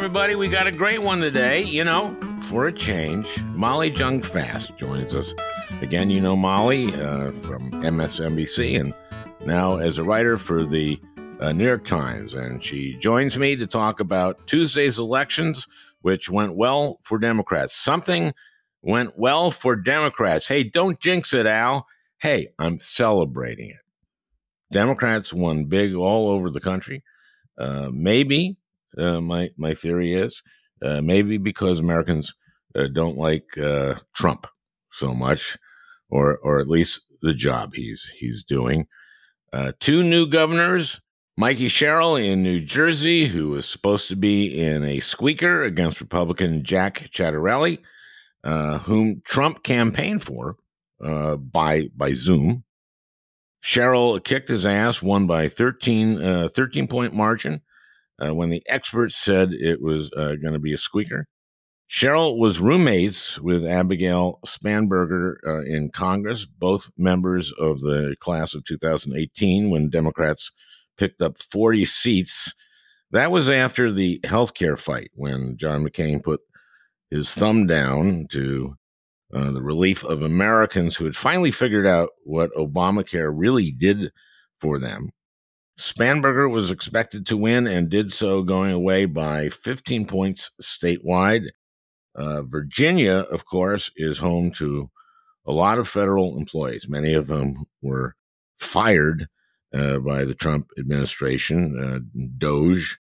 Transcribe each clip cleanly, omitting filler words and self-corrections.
everybody. We got a great one today. For a change, Molly Jung Fast joins us. Again, you know Molly from MSNBC and now as a writer for the New York Times. And she joins me to talk about Tuesday's elections, which went well for Democrats. Something went well for Democrats. Hey, don't jinx it, Al. Hey, I'm celebrating it. Democrats won big all over the country. Maybe, my theory is, maybe because Americans don't like Trump so much, or at least the job he's doing. Two new governors, Mikey Sherrill in New Jersey, who was supposed to be in a squeaker against Republican Jack Ciattarelli, whom Trump campaigned for by Zoom. Sherrill kicked his ass, won by 13-point margin when the experts said it was going to be a squeaker. Sherrill was roommates with Abigail Spanberger in Congress, both members of the class of 2018 when Democrats picked up 40 seats. That was after the healthcare fight when John McCain put his thumb down to the relief of Americans who had finally figured out what Obamacare really did for them. Spanberger was expected to win and did so, going away by 15 points statewide. Virginia, of course, is home to a lot of federal employees, many of whom were fired by the Trump administration. Doge.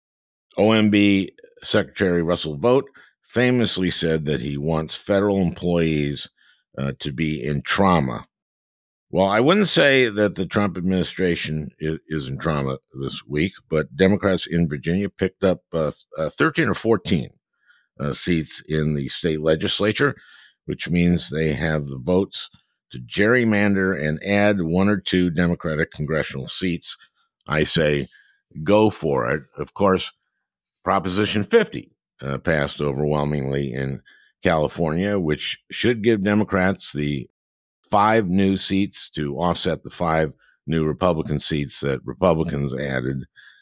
OMB Secretary Russell Vought famously said that he wants federal employees to be in trauma. Well, I wouldn't say that the Trump administration is in trauma this week, but Democrats in Virginia picked up 13 or 14 seats in the state legislature, which means they have the votes to gerrymander and add one or two Democratic congressional seats. I say go for it. Of course, Proposition 50 passed overwhelmingly in California, which should give Democrats the 5 new seats to offset the 5 new Republican seats that Republicans added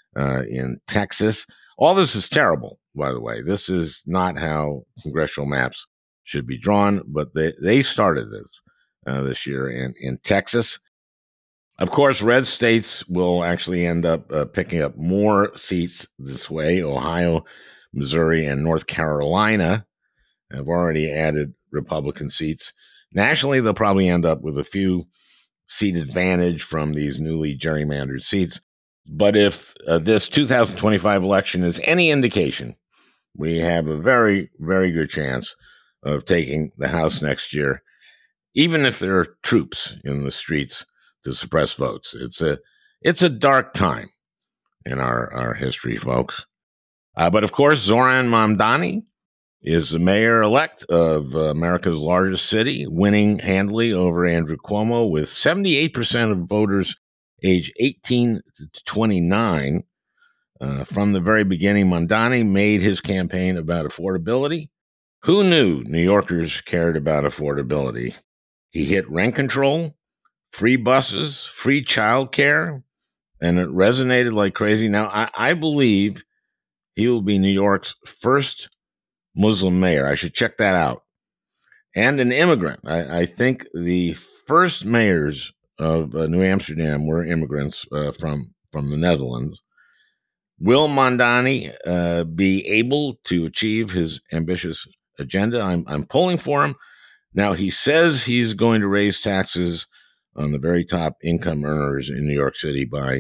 in Texas. All this is terrible, by the way. This is not how congressional maps should be drawn, but they started this year in Texas. Of course, red states will actually end up picking up more seats this way. Ohio, Missouri, and North Carolina have already added Republican seats. Nationally, they'll probably end up with a few seat advantage from these newly gerrymandered seats. But if this 2025 election is any indication, we have a very, very good chance of taking the House next year, even if there are troops in the streets to suppress votes. It's a dark time in our history, folks. But of course, Zoran Mamdani is the mayor-elect of America's largest city, winning handily over Andrew Cuomo with 78% of voters age 18 to 29. From the very beginning, Mamdani made his campaign about affordability. Who knew New Yorkers cared about affordability? He hit rent control, free buses, free childcare, and it resonated like crazy. Now, I believe he will be New York's first Muslim mayor. I should check that out. And an immigrant. I think the first mayors of New Amsterdam were immigrants from the Netherlands. Will Mamdani be able to achieve his ambitious agenda? I'm polling for him. Now, he says he's going to raise taxes on the very top income earners in New York City by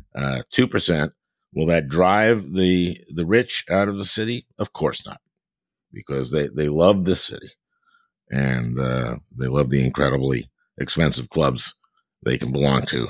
2%. Will that drive the rich out of the city? Of course not, because they love this city, and they love the incredibly expensive clubs they can belong to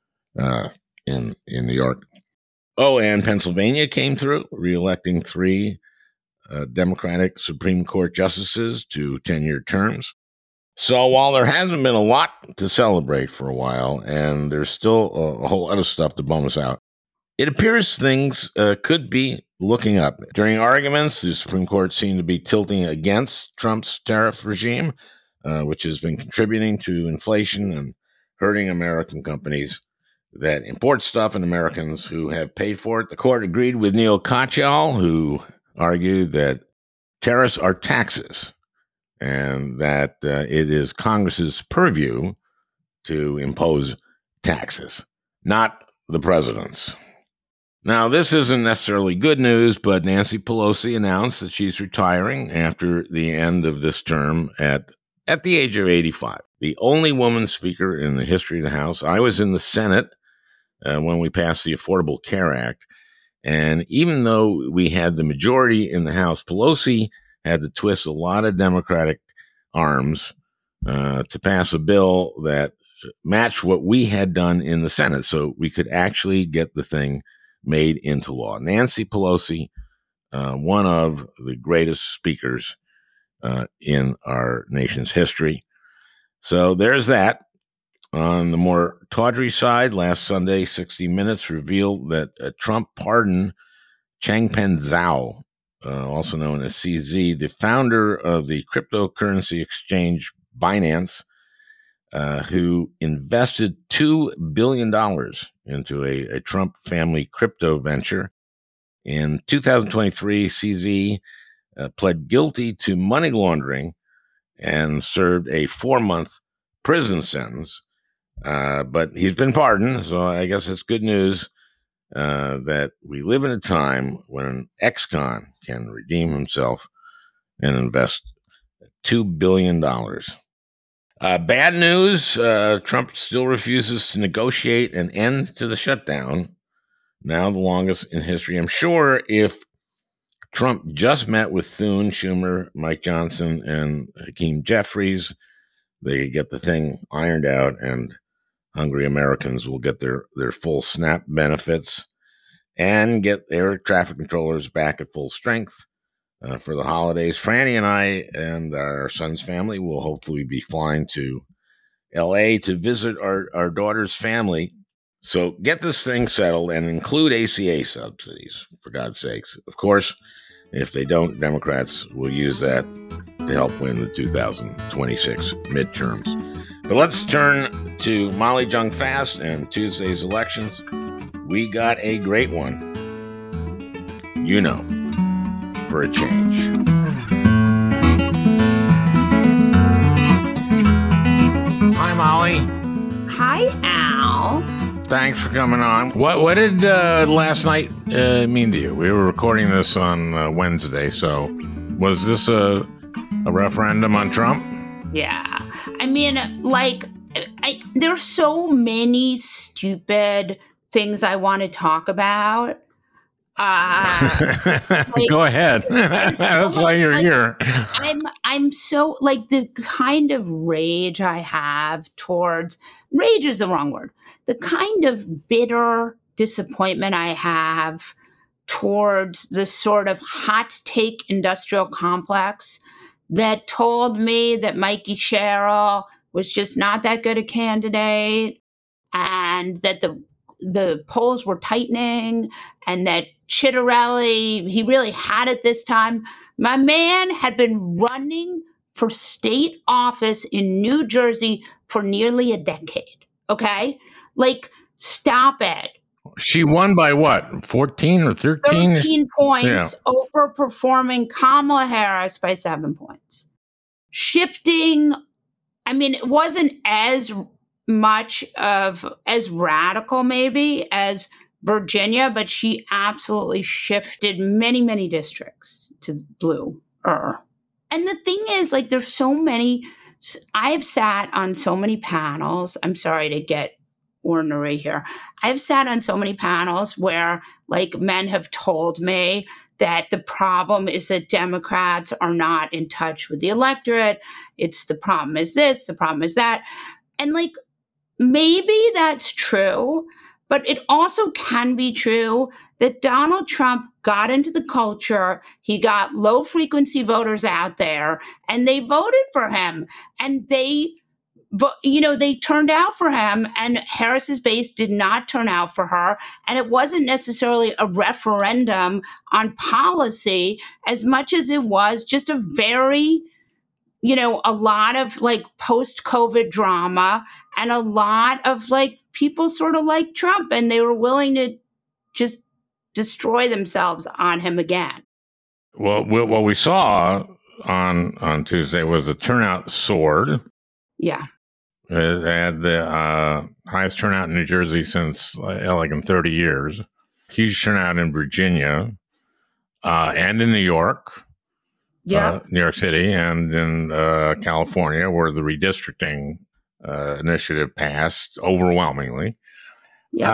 in New York. Oh, and Pennsylvania came through, reelecting 3 Democratic Supreme Court justices to 10-year terms. So while there hasn't been a lot to celebrate for a while, and there's still a whole lot of stuff to bum us out, it appears things could be looking up. During arguments, the Supreme Court seemed to be tilting against Trump's tariff regime, which has been contributing to inflation and hurting American companies that import stuff and Americans who have paid for it. The court agreed with Neil Katyal, who argued that tariffs are taxes and that it is Congress's purview to impose taxes, not the president's. Now, this isn't necessarily good news, but Nancy Pelosi announced that she's retiring after the end of this term at the age of 85. The only woman speaker in the history of the House. I was in the Senate when we passed the Affordable Care Act. And even though we had the majority in the House, Pelosi had to twist a lot of Democratic arms to pass a bill that matched what we had done in the Senate, so we could actually get the thing made into law. Nancy Pelosi, one of the greatest speakers in our nation's history. So there's that. On the more tawdry side, last Sunday, 60 Minutes revealed that Trump pardoned Changpeng Zhao, also known as CZ, the founder of the cryptocurrency exchange Binance, who invested $2 billion into a Trump family crypto venture. In 2023, CZ pled guilty to money laundering and served a 4-month prison sentence. But he's been pardoned, so I guess it's good news that we live in a time when an ex-con can redeem himself and invest $2 billion. Bad news, Trump still refuses to negotiate an end to the shutdown, now the longest in history. I'm sure if Trump just met with Thune, Schumer, Mike Johnson, and Hakeem Jeffries, they could get the thing ironed out, and hungry Americans will get their full SNAP benefits and get their traffic controllers back at full strength for the holidays. Franny and I and our son's family will hopefully be flying to LA to visit our daughter's family. So get this thing settled and include ACA subsidies, for God's sakes. Of course, if they don't, Democrats will use that to help win the 2026 midterms. But let's turn to Molly Jung Fast and Tuesday's elections. We got a great one, for a change. Hi, Molly. Hi, Al. Thanks for coming on. What did last night mean to you? We were recording this on Wednesday, so was this a referendum on Trump? Yeah. I mean, there's so many stupid things I want to talk about. Go ahead. That's why you're here. I'm so the kind of rage I have towards rage is the wrong word. The kind of bitter disappointment I have towards the sort of hot take industrial complex that told me that Mikey Sherrill was just not that good a candidate, and that the polls were tightening, and that Chitterelli, he really had it this time. My man had been running for state office in New Jersey for nearly a decade. Okay? Stop it. She won by what? 14 or 13? 13 points, overperforming Kamala Harris by 7 points. Shifting, it wasn't as much of as radical maybe as Virginia, but she absolutely shifted many, many districts to blue. And the thing is, there's so many, I've sat on so many panels. I'm sorry to get ornery here. I've sat on so many panels where men have told me that the problem is that Democrats are not in touch with the electorate. It's the problem is this, the problem is that. And maybe that's true, but it also can be true that Donald Trump got into the culture. He got low frequency voters out there and they voted for him, and they turned out for him, and Harris's base did not turn out for her. And it wasn't necessarily a referendum on policy as much as it was just a very, a lot of post-COVID drama and a lot of people sort of like Trump, and they were willing to just destroy themselves on him again. Well, what we saw on Tuesday was the turnout soared. Yeah. It had the highest turnout in New Jersey since like in 30 years. Huge turnout in Virginia and in New York. Yeah. New York City and in California, where the redistricting initiative passed overwhelmingly. Yeah.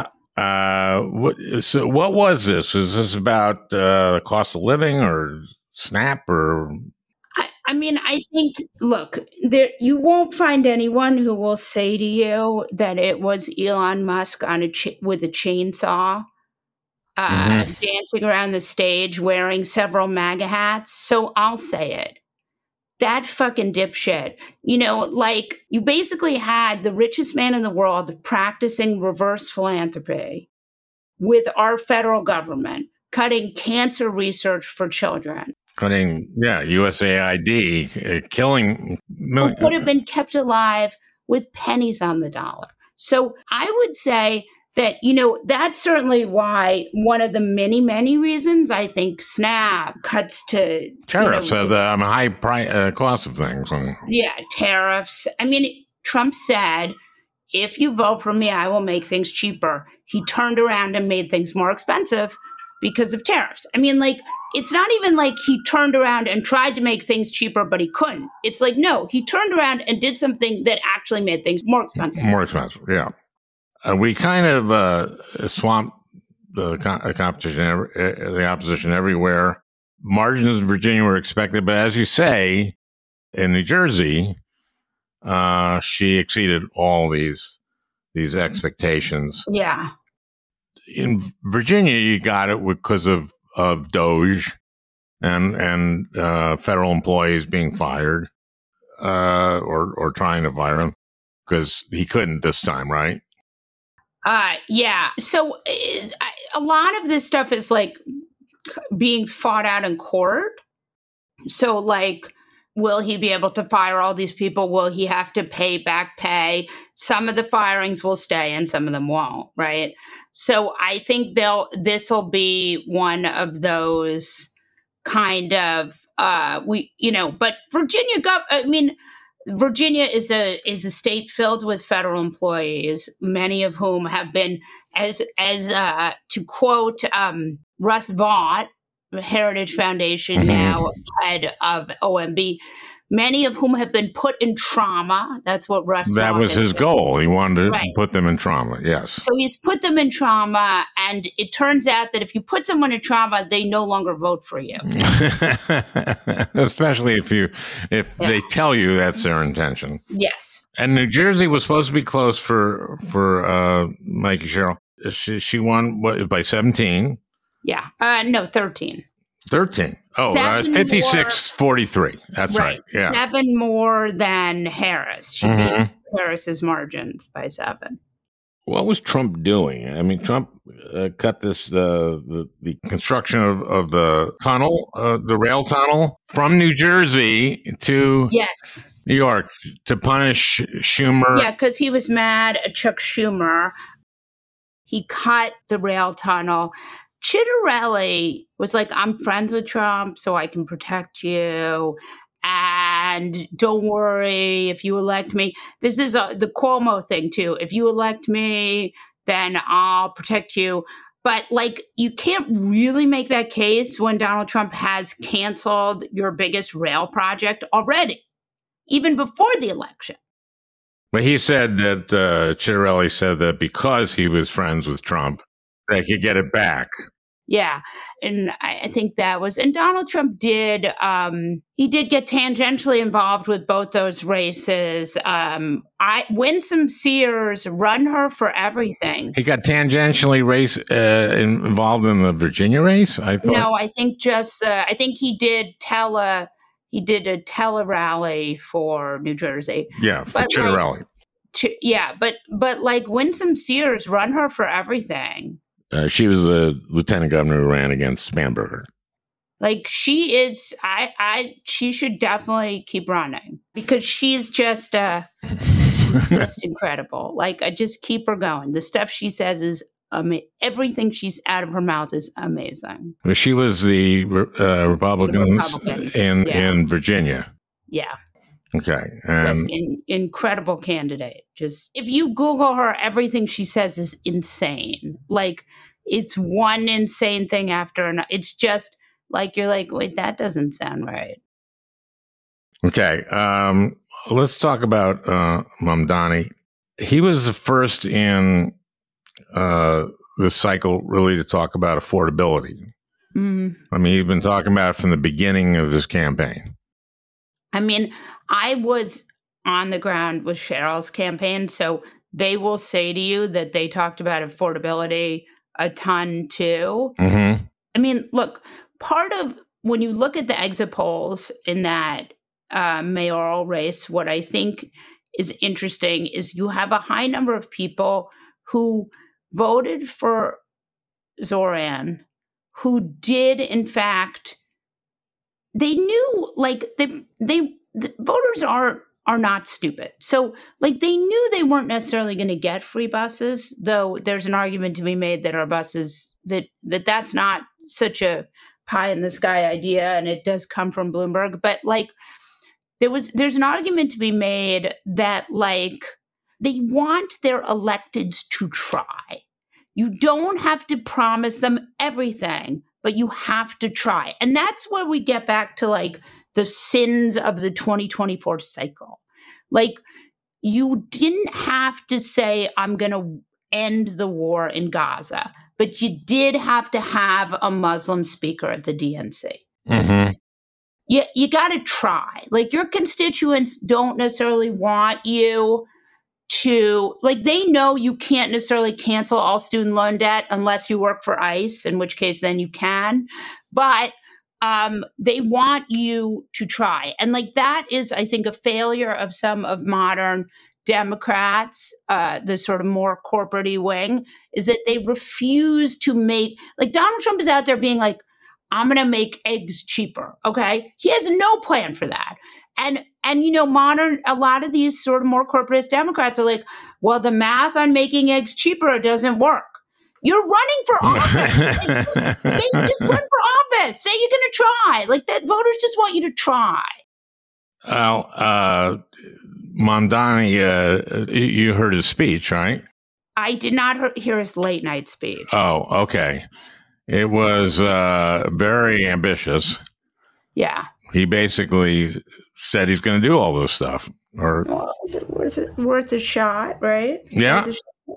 What was this? Was this about the cost of living or SNAP or? I mean, I think, look, you won't find anyone who will say to you that it was Elon Musk with a chainsaw dancing around the stage wearing several MAGA hats. So I'll say it. That fucking dipshit. Like, you basically had the richest man in the world practicing reverse philanthropy with our federal government, cutting cancer research for children. Cutting, USAID, killing millions. Who could have been kept alive with pennies on the dollar. So I would say that, that's certainly why one of the many, many reasons I think SNAP cuts to tariffs, the high cost of things. Yeah, tariffs. I mean, Trump said, if you vote for me, I will make things cheaper. He turned around and made things more expensive because of tariffs. I mean, like, it's not even like he turned around and tried to make things cheaper, but he couldn't. It's like, no, he turned around and did something that actually made things more expensive. More expensive, yeah. We kind of swamped the competition, the opposition everywhere. Margins in Virginia were expected, but as you say, in New Jersey, she exceeded all these expectations. Yeah. In Virginia, you got it because of Doge and federal employees being fired or trying to fire him because he couldn't this time, right? Yeah. So a lot of this stuff is like being fought out in court. So, like, will he be able to fire all these people? Will he have to pay back pay? Some of the firings will stay and some of them won't, right? So I think this will be one of those kind of but Virginia is a state filled with federal employees, many of whom have been, as to quote Russ Vought, Heritage Foundation, now head of OMB, many of whom have been put in trauma. That's what Russ That Vought was his goal. He wanted to put them in trauma, yes. So he's put them in trauma, and it turns out that if you put someone in trauma, they no longer vote for you. Especially if they tell you that's their intention. Yes. And New Jersey was supposed to be close for Mikey Sherrill. She won by 17. Yeah. No, 13. 13. Oh, 56-43. That's right. Yeah. 7 more than Harris. She beat Harris's margins by 7. What was Trump doing? I mean, Trump cut the construction of the tunnel, the rail tunnel from New Jersey to New York to punish Schumer. Yeah, because he was mad at Chuck Schumer. He cut the rail tunnel. Chitterelli was like, I'm friends with Trump, so I can protect you. And don't worry, if you elect me. This is the Cuomo thing, too. If you elect me, then I'll protect you. But, like, you can't really make that case when Donald Trump has canceled your biggest rail project already, even before the election. But he said that, Chitterelli said that because he was friends with Trump, they could get it back. Yeah. And I think that was, and Donald Trump did, he did get tangentially involved with both those races. Winsome Sears run her for everything. He got tangentially involved in the Virginia race? I thought. No, I think I think he did a tele rally for New Jersey. Yeah, for Chitterelli. But like Winsome Sears run her for everything. She was a lieutenant governor who ran against Spanberger. Like she is, she should definitely keep running because she's just incredible. Like I just keep her going. The stuff she says is everything she's out of her mouth is amazing. Well, she was the Republicans Republican. in Virginia. Yeah. Okay. Just incredible candidate. Just if you Google her, everything she says is insane. Like it's one insane thing after another. It's just like you're like, wait, that doesn't sound right. Okay. Let's talk about Mamdani. He was the first in this cycle really to talk about affordability. Mm. I mean, he's been talking about it from the beginning of his campaign. I mean, I was on the ground with Cheryl's campaign, so they will say to you that they talked about affordability a ton too. Mm-hmm. I mean, look, part of when you look at the exit polls in that mayoral race, what I think is interesting is you have a high number of people who voted for Zoran, who did, in fact, they knew, like, the voters are not stupid. So, like, they knew they weren't necessarily going to get free buses, though there's an argument to be made that our buses, that's not such a pie in the sky idea, and it does come from Bloomberg. But, like, there's an argument to be made that, like, they want their electeds to try. You don't have to promise them everything, but you have to try. And that's where we get back to, like, the sins of the 2024 cycle. Like, you didn't have to say, I'm going to end the war in Gaza, but you did have to have a Muslim speaker at the DNC. Mm-hmm. You got to try. Like, your constituents don't necessarily want you to, like, they know you can't necessarily cancel all student loan debt unless you work for ICE, in which case then you can. But they want you to try. And, like, that is, I think, a failure of some of modern Democrats, the sort of more corporate-y wing, is that they refuse to make, like, Donald Trump is out there being like, I'm going to make eggs cheaper. Okay. He has no plan for that. And, you know, a lot of these sort of more corporatist Democrats are like, well, the math on making eggs cheaper doesn't work. You're running for office. Just run for office. Say you're going to try. Like, that voters just want you to try. Well, Mamdani, you heard his speech, right? I did not hear his late night speech. Oh, okay. It was very ambitious. Yeah. He basically said he's going to do all this stuff. Well, was it worth a shot, right? Yeah.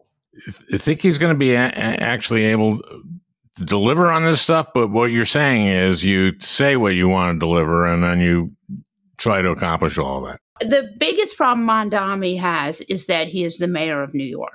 I think he's going to be actually able to deliver on this stuff. But what you're saying is you say what you want to deliver and then you try to accomplish all of that. The biggest problem Mamdani has is that he is the mayor of New York.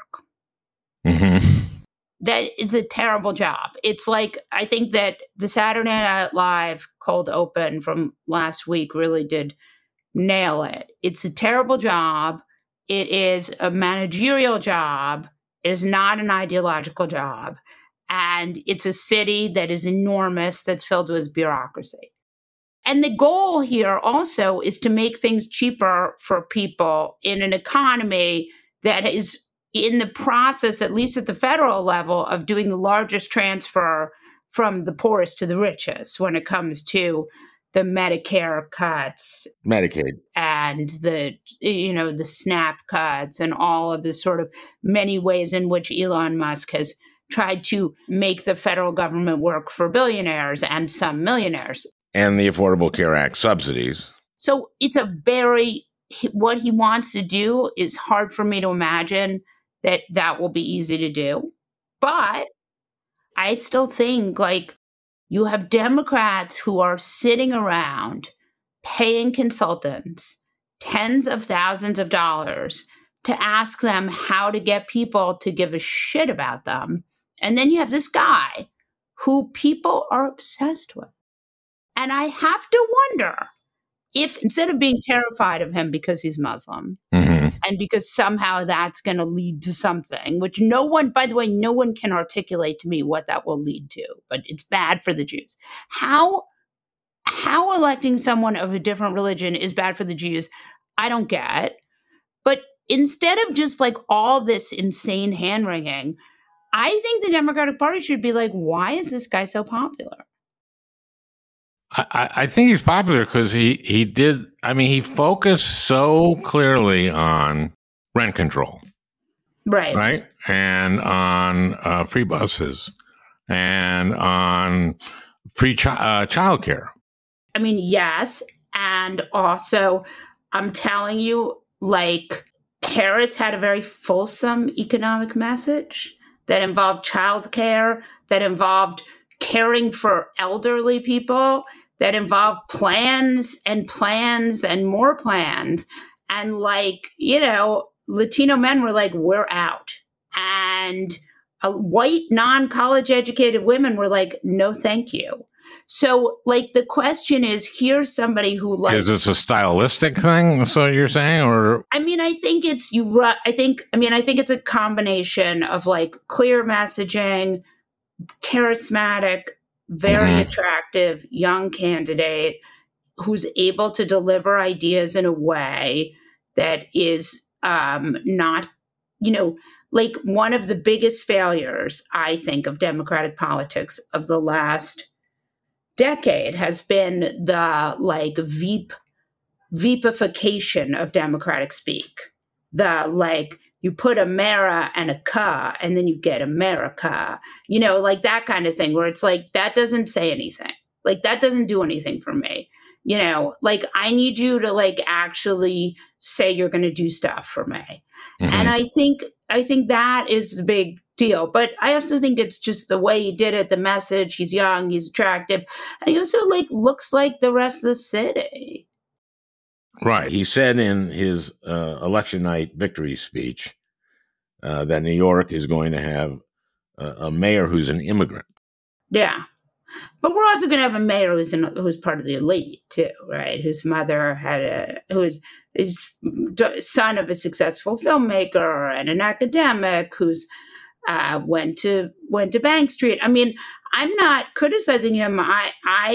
Mm-hmm. That is a terrible job. It's like, I think that the Saturday Night Live cold open from last week really did nail it. It's a terrible job. It is a managerial job. It is not an ideological job. And it's a city that is enormous, that's filled with bureaucracy. And the goal here also is to make things cheaper for people in an economy that is in the process, at least at the federal level, of doing the largest transfer from the poorest to the richest when it comes to the Medicare cuts, Medicaid, and the SNAP cuts, and all of the sort of many ways in which Elon Musk has tried to make the federal government work for billionaires and some millionaires. And the Affordable Care Act subsidies. So it's what he wants to do is hard for me to imagine that will be easy to do. But I still think, like, you have Democrats who are sitting around paying consultants tens of thousands of dollars to ask them how to get people to give a shit about them. And then you have this guy who people are obsessed with. And I have to wonder if, instead of being terrified of him because he's Muslim, mm-hmm. and because somehow that's going to lead to something, which no one can articulate to me what that will lead to, but it's bad for the Jews. How electing someone of a different religion is bad for the Jews, I don't get. But instead of just, like, all this insane hand-wringing, I think the Democratic Party should be like, why is this guy so popular? I think he's popular because he focused so clearly on rent control. Right. And on free buses and on free childcare. I mean, yes. And also, I'm telling you, like, Harris had a very fulsome economic message that involved childcare, that involved caring for elderly people, that involved plans and more plans. And like, Latino men were like, we're out. And white non-college educated women were like, no, thank you. So, like, the question is, here's somebody who, like, is this a stylistic thing? So you're saying, or I mean, I think it's I think it's a combination of like clear messaging, charismatic, very attractive young candidate who's able to deliver ideas in a way that is not, like one of the biggest failures, I think, of Democratic politics of the last decade has been the like Veepification of Democratic speak. The like, you put Amera and a ka, and then you get America, like that kind of thing, where it's like, that doesn't say anything. Like, that doesn't do anything for me. Like, I need you to like actually say you're going to do stuff for me. And I think that is the big deal. But I also think it's just the way he did it, the message. He's young, he's attractive, and he also like looks like the rest of the city. Right. He said in his election night victory speech that New York is going to have a mayor who's an immigrant. Yeah. But we're also going to have a mayor who's part of the elite too, right? Whose mother who's son of a successful filmmaker and an academic who's went to Bank Street. I mean, I'm not criticizing him. I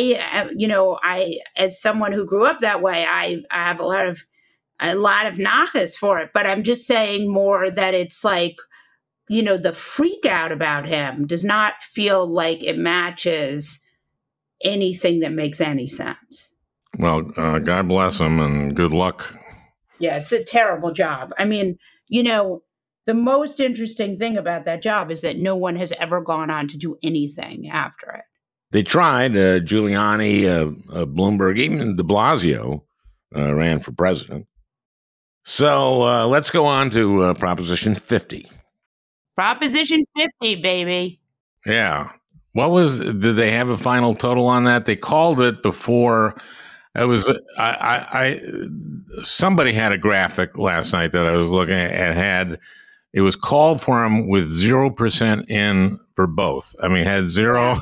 as someone who grew up that way, I have a lot of nachas for it. But I'm just saying more that it's like, the freak out about him does not feel like it matches anything that makes any sense. Well, God bless him and good luck. Yeah, it's a terrible job. I mean, the most interesting thing about that job is that no one has ever gone on to do anything after it. They tried. Giuliani, Bloomberg, even de Blasio ran for president. So let's go on to Proposition 50. Proposition 50, baby. Yeah. Did they have a final total on that? They called it before. It was, somebody had a graphic last night that I was looking at, it was called for him with 0% in for both. I mean, had zero.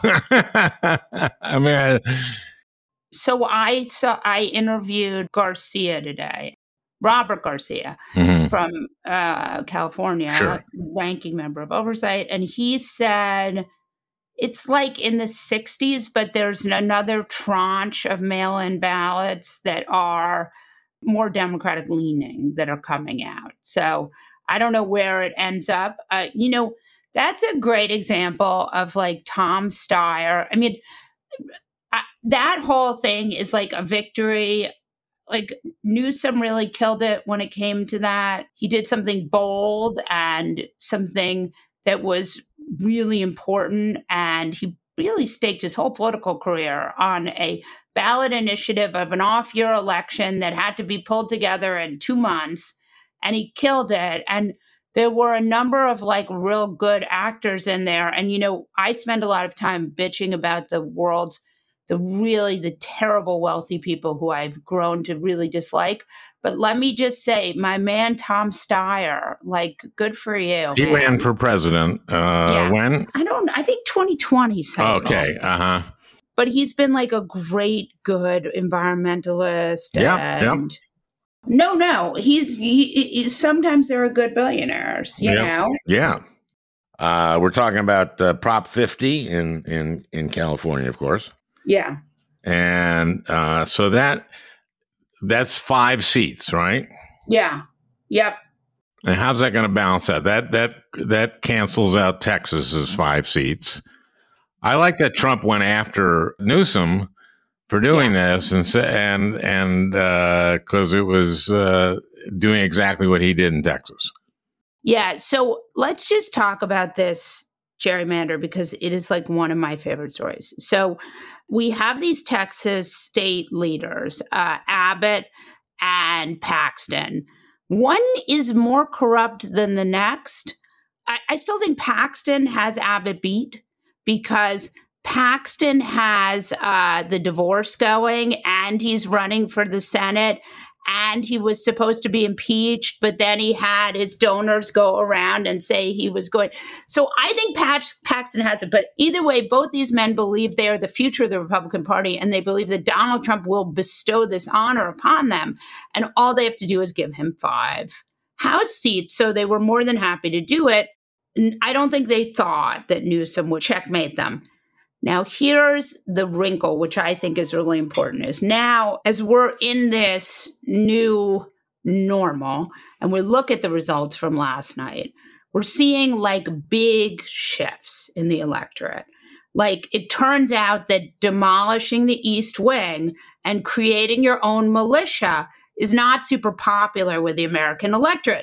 So I interviewed Garcia today. Robert Garcia from California, sure. Ranking member of Oversight. And he said it's like in the 60s, but there's another tranche of mail-in ballots that are more Democratic leaning that are coming out. So I don't know where it ends up. That's a great example of like Tom Steyer. I mean, that whole thing is like a victory. Like Newsom really killed it when it came to that. He did something bold and something that was really important. And he really staked his whole political career on a ballot initiative of an off-year election that had to be pulled together in 2 months. And he killed it. And there were a number of like real good actors in there. And, I spend a lot of time bitching about the the terrible wealthy people who I've grown to really dislike. But let me just say, my man, Tom Steyer, like, good for you. He ran for president. When? I think 2020. Okay. But he's been like a great, good environmentalist. Yeah. No. He sometimes there are good billionaires, you know? Yeah. We're talking about Prop 50 in California, of course. Yeah. And so that's 5 seats, right? Yeah. Yep. And how's that going to balance out? That cancels out Texas's 5 seats. I like that Trump went after Newsom for doing this, and because it was doing exactly what he did in Texas. Yeah. So let's just talk about this gerrymander because it is like one of my favorite stories. So we have these Texas state leaders, Abbott and Paxton. One is more corrupt than the next. I still think Paxton has Abbott beat because Paxton has the divorce going and he's running for the Senate and he was supposed to be impeached, but then he had his donors go around and say he was going. So I think Paxton has it. But either way, both these men believe they are the future of the Republican Party and they believe that Donald Trump will bestow this honor upon them. And all they have to do is give him 5 House seats. So they were more than happy to do it. I don't think they thought that Newsom would checkmate them. Now, here's the wrinkle, which I think is really important, is now, as we're in this new normal, and we look at the results from last night, we're seeing like big shifts in the electorate. Like, it turns out that demolishing the East Wing and creating your own militia is not super popular with the American electorate.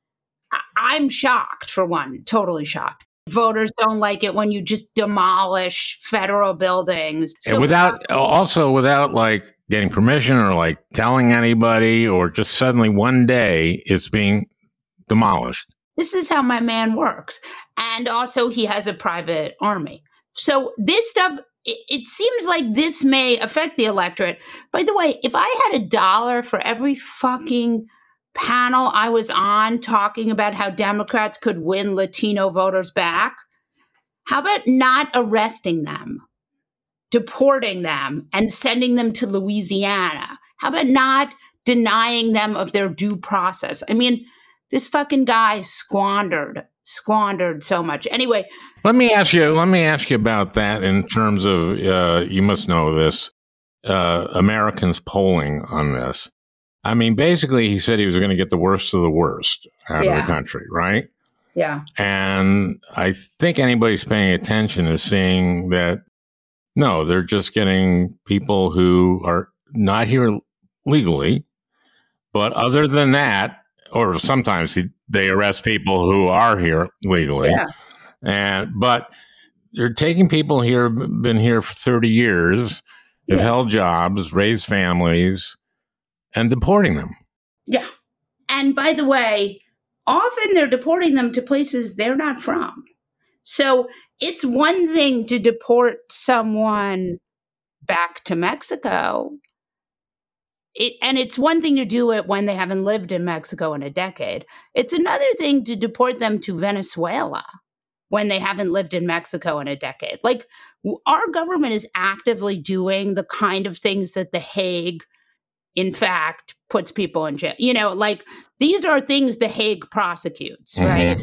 I'm shocked, for one, totally shocked. Voters don't like it when you just demolish federal buildings. So, and without like getting permission or like telling anybody, or just suddenly one day it's being demolished. This is how my man works. And also he has a private army. So this stuff, it seems like this may affect the electorate. By the way, if I had $1 for every fucking panel I was on talking about how Democrats could win Latino voters back, how about not arresting them, deporting them, and sending them to Louisiana? How about not denying them of their due process? I mean, this fucking guy squandered so much. Anyway, let me ask you about that in terms of you must know this, Americans polling on this. I mean, basically, he said he was going to get the worst of the worst out of the country, right? Yeah. And I think anybody's paying attention is seeing that, no, they're just getting people who are not here legally. But other than that, or sometimes they arrest people who are here legally. Yeah. But they're taking people here, been here for 30 years, have held jobs, raised families, and deporting them. Yeah. And by the way, often they're deporting them to places they're not from. So it's one thing to deport someone back to Mexico. And it's one thing to do it when they haven't lived in Mexico in a decade. It's another thing to deport them to Venezuela when they haven't lived in Mexico in a decade. Like, our government is actively doing the kind of things that The Hague, in fact, puts people in jail. You know, like, these are things The Hague prosecutes, right?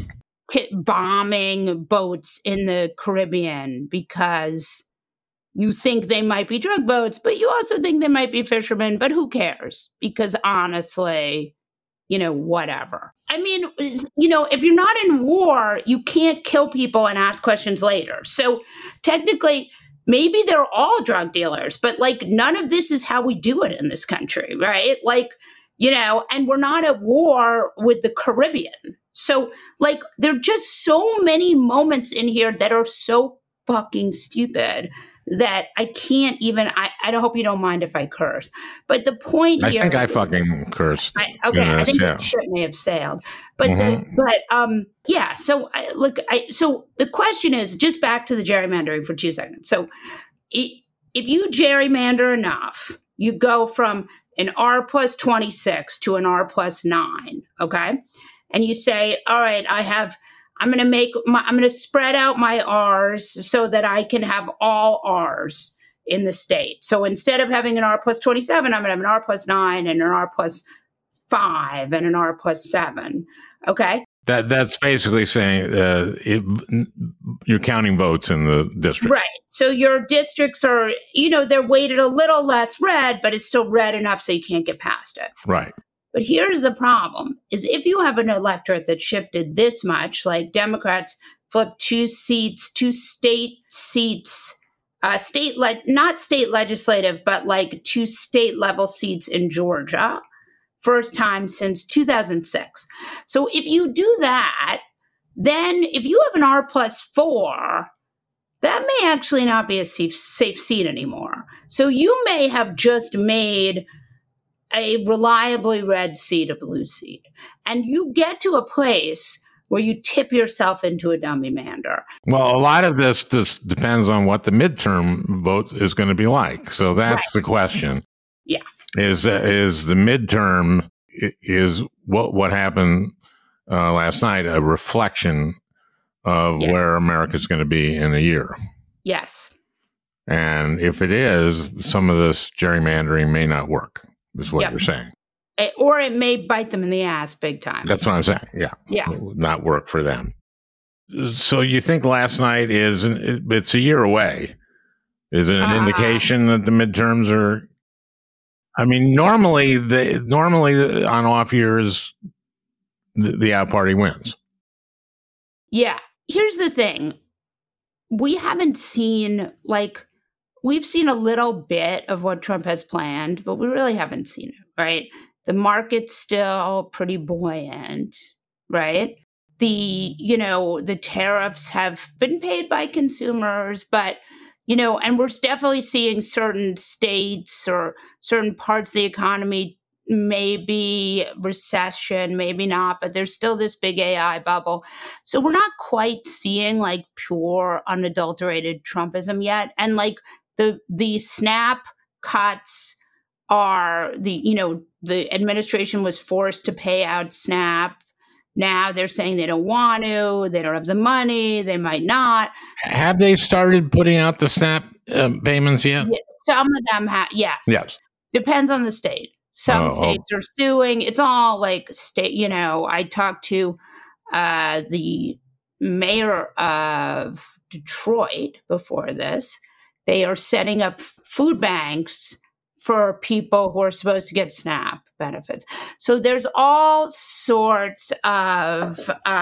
Bombing boats in the Caribbean because you think they might be drug boats, but you also think they might be fishermen, but who cares? Because honestly, you know, whatever. I mean, you know, if you're not in war, you can't kill people and ask questions later. So technically, maybe they're all drug dealers, but like, none of this is how we do it in this country, right? Like, you know, and we're not at war with the Caribbean. So like, there are just so many moments in here that are so fucking stupid that I can't even, I don't hope you don't mind if I curse. But the point I here, think I fucking cursed. I think the ship may have sailed. But yeah, so so the question is, just back to the gerrymandering for 2 seconds. So if you gerrymander enough, you go from an R plus 26 to an R plus 9, okay? And you say, all right, I'm going to spread out my R's so that I can have all R's in the state. So instead of having an R plus 27, I'm going to have an R plus 9 and an R plus 5 and an R plus 7. Okay. That's basically saying you're counting votes in the district. Right. So your districts are, you know, they're weighted a little less red, but it's still red enough so you can't get past it. Right. But here's the problem, is if you have an electorate that shifted this much, like Democrats flipped two state seats, not state legislative, but like two state level seats in Georgia, first time since 2006. So if you do that, then if you have an R+4, that may actually not be a safe seat anymore. So you may have just made a reliably red seat a blue seat. And you get to a place where you tip yourself into a dummy mander. Well, a lot of this just depends on what the midterm vote is going to be like. So that's the question. Yeah. Is the midterm, is what happened last night a reflection of where America's going to be in a year? Yes. And if it is, some of this gerrymandering may not work, is what you're saying. Or it may bite them in the ass big time. That's what I'm saying. Yeah. Yeah. Not work for them. So you think last night it's a year away. Is it an indication that the midterms are, I mean, normally on off years, the out party wins. Yeah. Here's the thing. We haven't seen, we've seen a little bit of what Trump has planned, but we really haven't seen it, right? The market's still pretty buoyant, right? The tariffs have been paid by consumers, but, and we're definitely seeing certain states or certain parts of the economy, maybe recession, maybe not, but there's still this big AI bubble. So we're not quite seeing pure unadulterated Trumpism yet. And the SNAP cuts are the administration was forced to pay out SNAP. Now they're saying they don't want to, they don't have the money, they might not. Have they started putting out the SNAP payments yet? Yeah, some of them have, yes. Yes. Depends on the state. Some states are suing. It's all state, I talked to the mayor of Detroit before this. They are setting up food banks for people who are supposed to get SNAP benefits. So there's all sorts of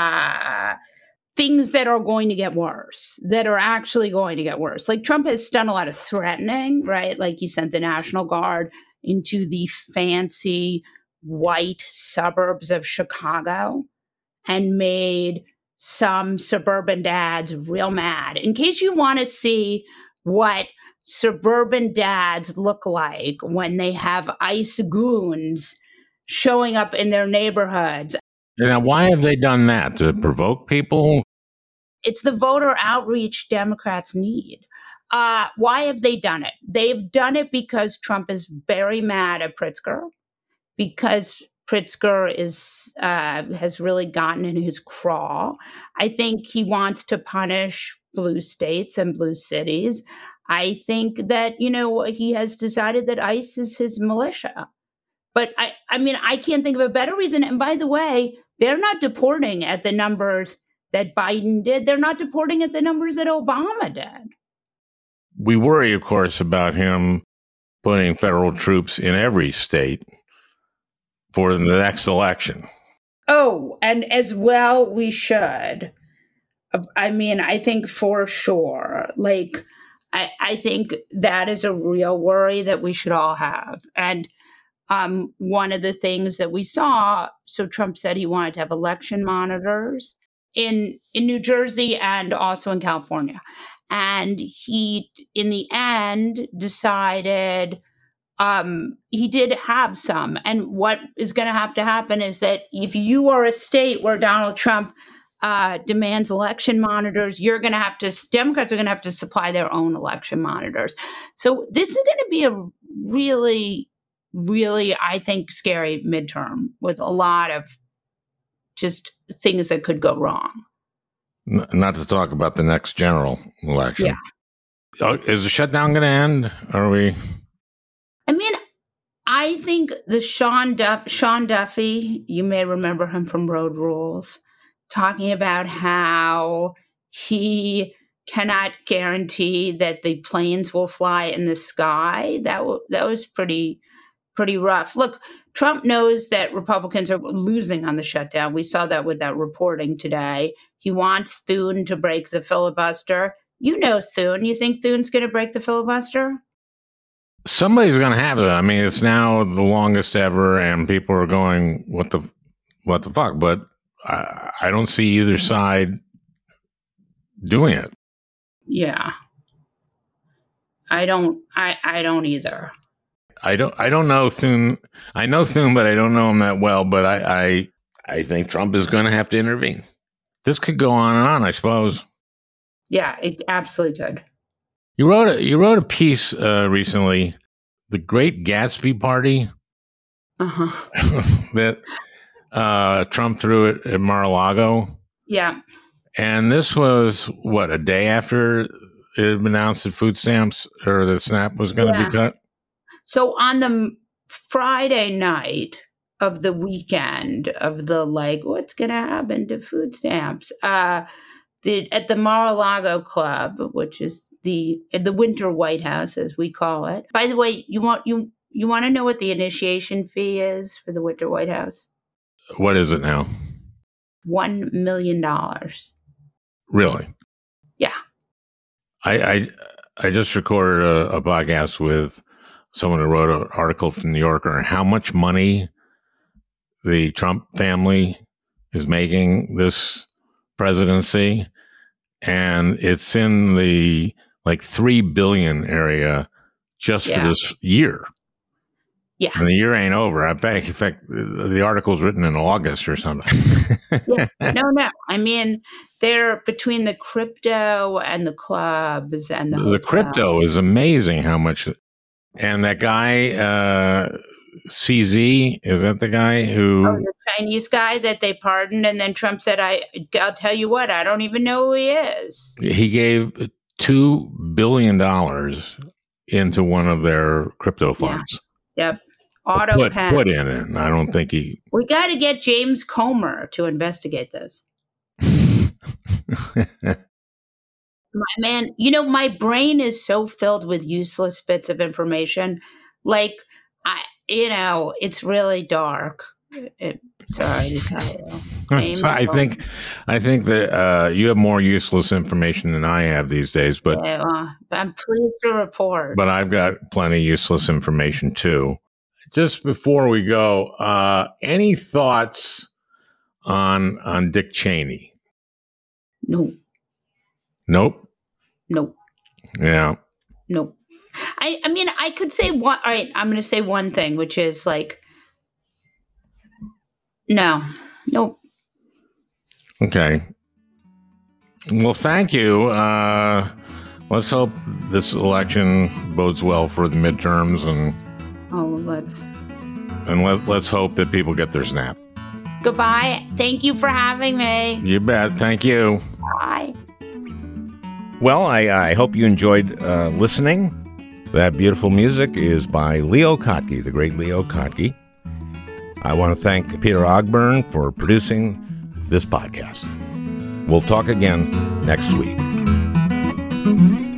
things that are going to get worse, that are actually going to get worse. Trump has done a lot of threatening, right? He sent the National Guard into the fancy white suburbs of Chicago and made some suburban dads real mad. In case you want to see what suburban dads look like when they have ICE goons showing up in their neighborhoods. Now, why have they done that? To provoke people? It's the voter outreach Democrats need. Why have they done it? They've done it because Trump is very mad at Pritzker, because Pritzker has really gotten in his craw. I think he wants to punish blue states and blue cities. I think that, he has decided that ICE is his militia. But I can't think of a better reason. And by the way, they're not deporting at the numbers that Biden did. They're not deporting at the numbers that Obama did. We worry, of course, about him putting federal troops in every state for the next election. Oh, and as well, we should. I think for sure. I think that is a real worry that we should all have. And one of the things that we saw, so Trump said he wanted to have election monitors in New Jersey and also in California. And he, in the end, decided he did have some. And what is going to have to happen is that if you are a state where Donald Trump demands election monitors, Democrats are going to have to supply their own election monitors. So this is going to be a really, really, I think, scary midterm with a lot of just things that could go wrong. Not to talk about the next general election. Yeah. Is the shutdown going to end? Are we? I think the Sean Duffy, you may remember him from Road Rules, talking about how he cannot guarantee that the planes will fly in the sky. That was pretty pretty rough. Look, Trump knows that Republicans are losing on the shutdown. We saw that with that reporting today. He wants Thune to break the filibuster. You know Thune. You think Thune's going to break the filibuster? Somebody's going to have it. I mean, it's now the longest ever, and people are going, what the fuck? But I don't see either side doing it. Yeah. I don't either. I don't know Thune. I know Thune, but I don't know him that well. But I think Trump is going to have to intervene. This could go on and on, I suppose. Yeah, it absolutely could. You wrote a piece recently, The Great Gatsby Party, that Trump threw at Mar-a-Lago. Yeah. And this was, a day after it had been announced that food stamps or the SNAP was going to be cut? So on the Friday night of the weekend of the, what's going to happen to food stamps, at the Mar-a-Lago Club, which is the Winter White House, as we call it. By the way, you want to know what the initiation fee is for the Winter White House? What is it now? $1 million. Really? Yeah. I just recorded a podcast with someone who wrote an article from New Yorker on how much money the Trump family is making this presidency, and it's in the $3 billion area just for this year. Yeah, and the year ain't over. In fact, the article's written in August or something. Yeah. No. I mean, they're between the crypto and the clubs and the crypto is amazing how much. And that guy, CZ, is that the guy who? Oh, the Chinese guy that they pardoned, and then Trump said, "I'll tell you what, I don't even know who he is." He gave $2 billion into one of their crypto funds. Yeah. Yep. Auto pen. Put in it. I don't think he. We got to get James Comer to investigate this. Man, my brain is so filled with useless bits of information. It's really dark. Sorry to tell you. So I think that you have more useless information than I have these days, but I'm pleased to report. But I've got plenty of useless information too. Just before we go, any thoughts on Dick Cheney? No. Nope. Nope. Yeah. Nope. I mean, I could say one. All right, I'm going to say one thing, which is no. Nope. Okay. Well, thank you. Let's hope this election bodes well for the midterms, and let's hope that people get their SNAP. Goodbye. Thank you for having me. You bet. Thank you. Bye. Well, I hope you enjoyed listening. That beautiful music is by Leo Kottke, the great Leo Kottke. I want to thank Peter Ogburn for producing this podcast. We'll talk again next week.